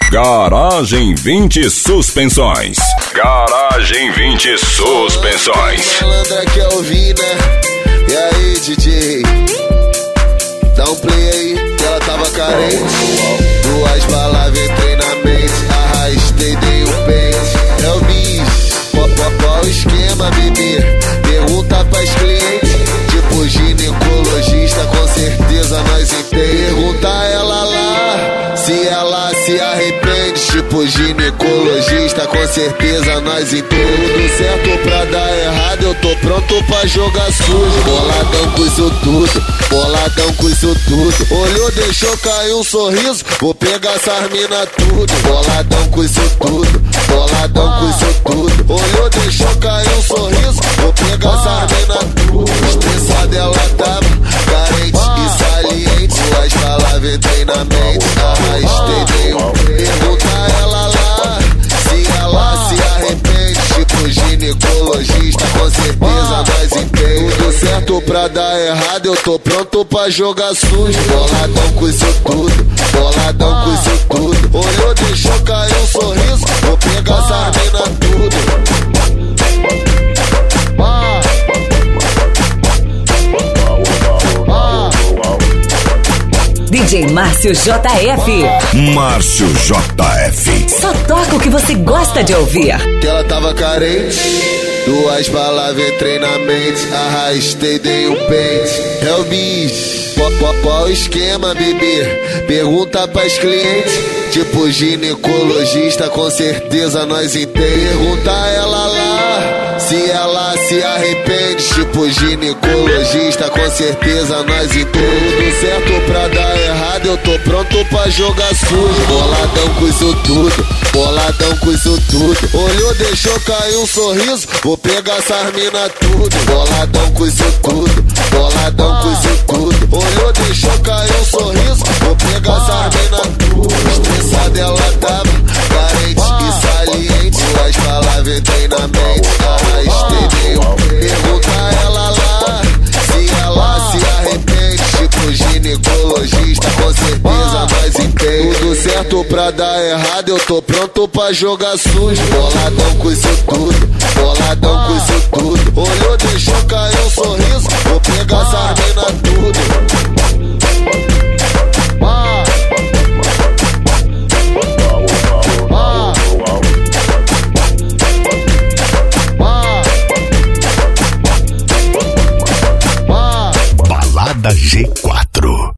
Garagem 20 Suspensões. Garagem 20 Suspensões. Malandra quer ouvir, né? E aí, DJ? Dá um play aí, que ela tava carente. Duas palavras entrei na mente, arrastei, dei um pente. É o bis, qual o esquema, bebê? Pergunta pras clientes, tipo ginecologista, com certeza nós entendemos. Pergunta ela lá, se ela se arrepende, tipo ginecologista, com certeza nós entendemos. Tudo certo pra dar errado, eu tô pronto pra jogar sujo. Boladão com isso tudo, boladão com isso tudo. Olhou, deixou cair um sorriso, vou pegar essas mina tudo. Boladão com isso tudo, boladão com isso tudo. Olhou, deixou cair um sorriso, vou pegar essas mina tudo. Estressada ela tava, carente e saliente. As palavras entrei na mente, arrastei, dei um. Pergunta ela lá, se ela se arrepende, tipo ginecologista, com certeza nós entendemos. Tudo certo pra dar errado, eu tô pronto pra jogar sujo. Boladão com isso tudo, boladão com isso tudo. Olhou, deixou cair um sorriso, vou pegar essa mina tudo. DJ Márcio JF. Márcio JF. Só toca o que você gosta de ouvir. Que ela tava carente, duas palavras entrei na mente, arrastei, dei um pente. É o bis, qual o esquema, bebê? Pergunta pras clientes, tipo ginecologista, com certeza nós entendemos. Pergunta ela lá, se ela se arrepende, tipo ginecologista, com certeza nós entendemos. Tudo certo pra dar errado, eu tô pronto pra jogar sujo. Boladão com isso tudo, boladão com isso tudo. Olhou, deixou cair um sorriso, vou pegar essas mina tudo. Boladão com isso tudo, boladão com isso tudo. Olhou, deixou cair um sorriso, vou pegar essas mina tudo. Estressada ela tava, carente e saliente. As palavras entrei na mente, arrastei, dei um. Pergunta ela lá, se ela se arrepende, tipo ginecologista, com certeza nós entendemos. Tudo certo pra dar errado, eu tô pronto pra jogar sujo. Boladão com isso tudo, boladão com isso tudo. Olhou, deixou cair um sorriso, vou pegar essa mina tudo.